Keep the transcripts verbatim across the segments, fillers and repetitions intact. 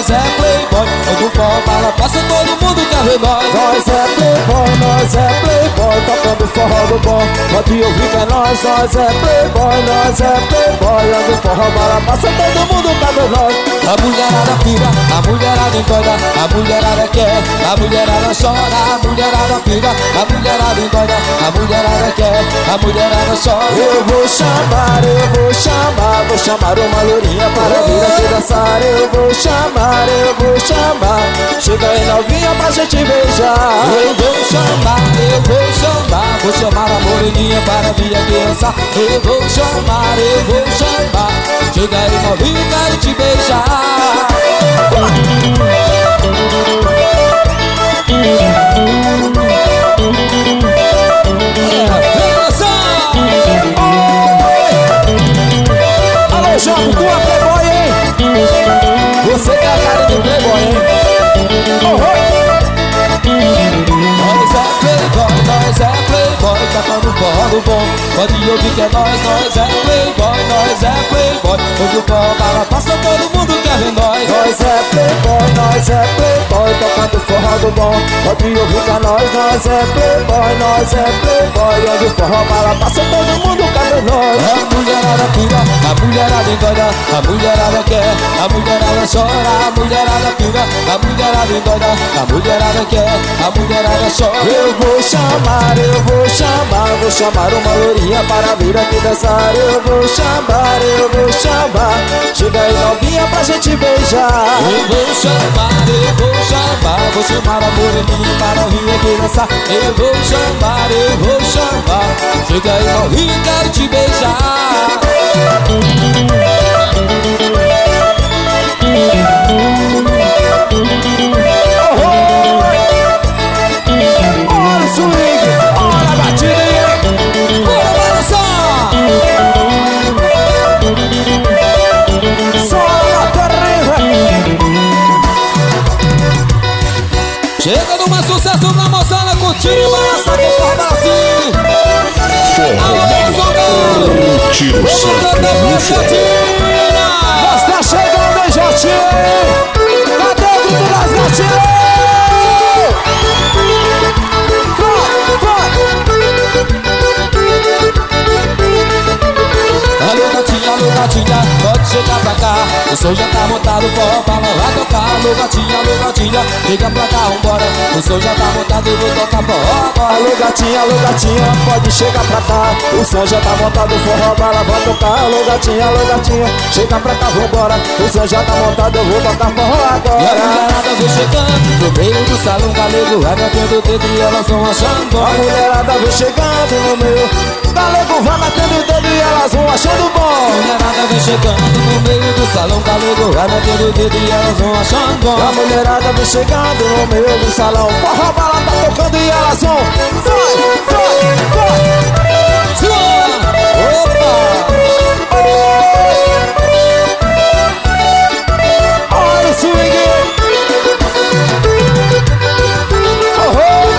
nós é playboy. Quando o forró bala passa, todo mundo quer ver nós. Nós é playboy, nós é playboy, tocando forró do bom. Pode ouvir que é nós, nós é playboy, nós é playboy. Quando o forró bala passa, todo mundo quer ver nós. A mulherada pira, a mulherada endoida, a mulherada quer, a mulherada chora, a mulherada pira, a mulherada endoida, a mulherada quer, a mulherada chora. Eu vou chamar, eu vou chamar, vou chamar uma lourinha para vir aqui dançar. Eu vou chamar, eu vou chamar, chega aí novinha pra gente beijar. Eu vou chamar, eu vou chamar, vou chamar a moreninha para vir aqui dançar. Eu vou chamar, eu vou chamar, chega aí novinha pra te beijar. Alô, João, tu é playboy, hein? Você que é a cara de playboy, hein? Oh, oh. Nós é playboy, nós é playboy, tocando forró do bom. Pode ouvir que é nós, nós é playboy, nós é playboy. Hoje o forró bala passa, todo mundo quer ver nós. Nós é playboy, nós é playboy, tocando forró do bom. Pode ouvir que é nós, nós é playboy, nós é playboy. Onde o forró bala passa, todo mundo quer ver nós. A mulherada pira, a mulherada endoida, a mulherada quer, a mulherada chora, a mulherada pira, a mulherada endoida, a mulherada quer, a mulherada chora. Eu vou chamar, eu vou chamar, vou chamar uma lourinha para vir aqui dançar. Eu vou chamar, eu vou chamar, chega aí novinha pra gente beijar. Eu vou chamar, eu vou chamar, vou chamar a moreninha para vir aqui dançar. Eu vou chamar, eu vou chamar, chega aí novinha, quero te beijar. Olha o swing, olha a batidinha, Bora balançar! só na terrível. Chega numa sucesso pra moçada curtir e balançar com forma assim. Alô, Zongalo! Tiro Vamos cantar pra Catina! Nós tá chegando, hein, Jotinho? Cadê o grupo das gatinhas? Alô, gatinha, alô, gatinha, pode chegar pra cá. O som já tá montado, forró bala vai tocar. Alô, gatinha, alô, gatinha, chega pra cá, vambora. O som já tá montado, eu vou tocar forró agora. Alô gatinha, alô gatinha, pode chegar pra cá. O som já tá montado, forró bala vai tocar. Alô gatinha, alô gatinha, chega pra cá, vambora. O som já tá montado, eu vou tocar forró E a agora. mulherada vem chegando no meio do salão galego, vai metendo o dedo e elas vão achando A bom. mulherada vem chegando no meio galego, vai metendo o dedo e elas vão achando A bom. mulherada vem chegando no meio do salão galego, vai metendo o dedo e elas vão achando bom. A mulherada vem chegando no meio do salão, forró bala tá tocando e elas vão. Vai, vai, vai. Simbora! Opa! Olha o swing. Oh, oh.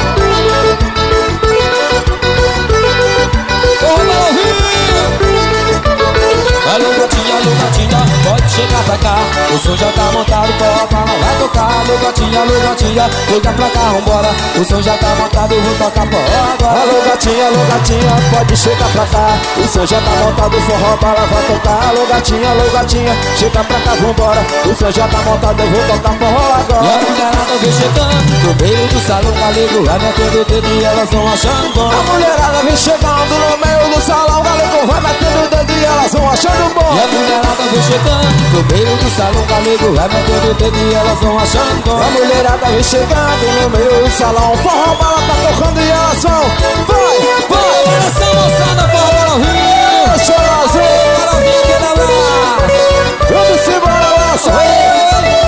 Ô, novinho! Alô, gatinha, alô, gatinha, pode chegar pra cá. O som já tá montado, forró bala vai tocar. Alô, gatinha, alô, gatinha, chega pra cá, vambora. O som já tá montado, eu vou tocar forró agora. Alô gatinha, alô gatinha, pode chegar pra cá. O som já tá montado, forró bala vai tocar. Alô gatinha, alô gatinha, chega pra cá, vambora. O som já tá montado, eu vou tocar forró E a agora. mulherada vem chegando no meio do salão galego, vai metendo o dedo e elas vão achando bom. A mulherada vem chegando no meio do salão galego, vai metendo o dedo e elas vão achando bom. E a mulherada vem chegando no meio do salão galego, vai metendo o dedo e elas vão achando bom. A mulherada vem chegando no meio do salão, forró bala tá tocando e elas vão. Vai, Vai, vai, essa moçada, forró novinho! deixa elas ver. Novinho, aquele abraço! Vamos embora, lança aí.